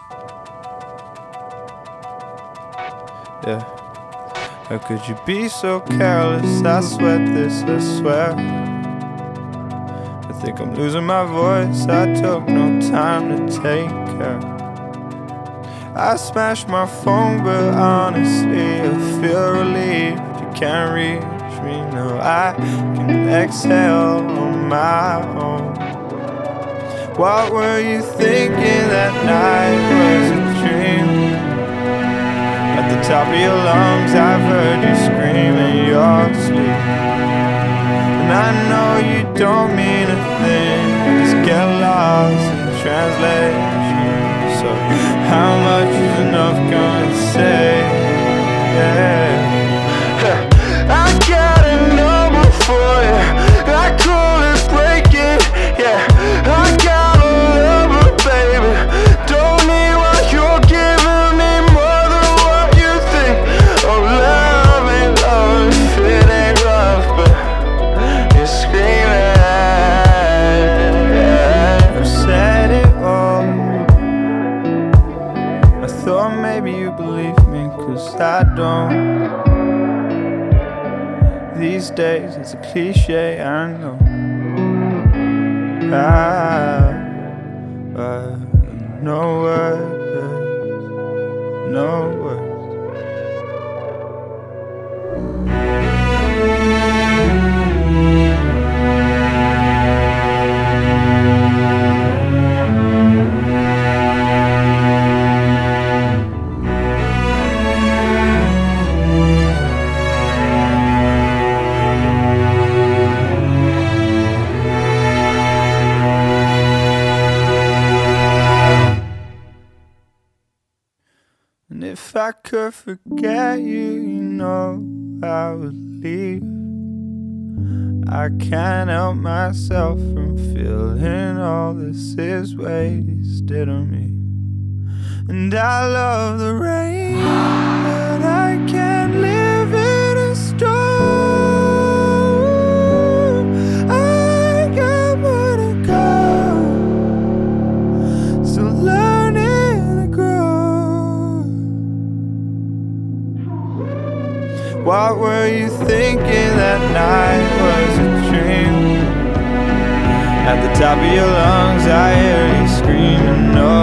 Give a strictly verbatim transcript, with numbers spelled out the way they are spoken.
Yeah. How could you be so careless? I sweat this, I swear. I think I'm losing my voice. I took no time to take care. I smashed my phone, but honestly I feel relieved. You can't reach me, no, I can exhale on my own. What were you thinking that night was a dream? At the top of your lungs I've heard you scream in your sleep. And I know you don't mean a thing, just get lost in translation. So how much is enough gonna say? Yeah. I got a number for you, I call it breaking. Yeah, I got a lover, baby. Don't need what you're giving me more than what you think. Oh, love ain't love if it ain't rough, but you're screaming. I've said it all. I thought maybe you believe me, cause I don't. These days it's a cliche, I know. I, I no words, no words. And if I could forget you, you know I would leave. I can't help myself from feeling all this is wasted on me. And I love the rain, but I can't live in a storm. I got more to go, so learning to grow. What were you thinking that night was a dream? At the top of your lungs I hear you screaming, no.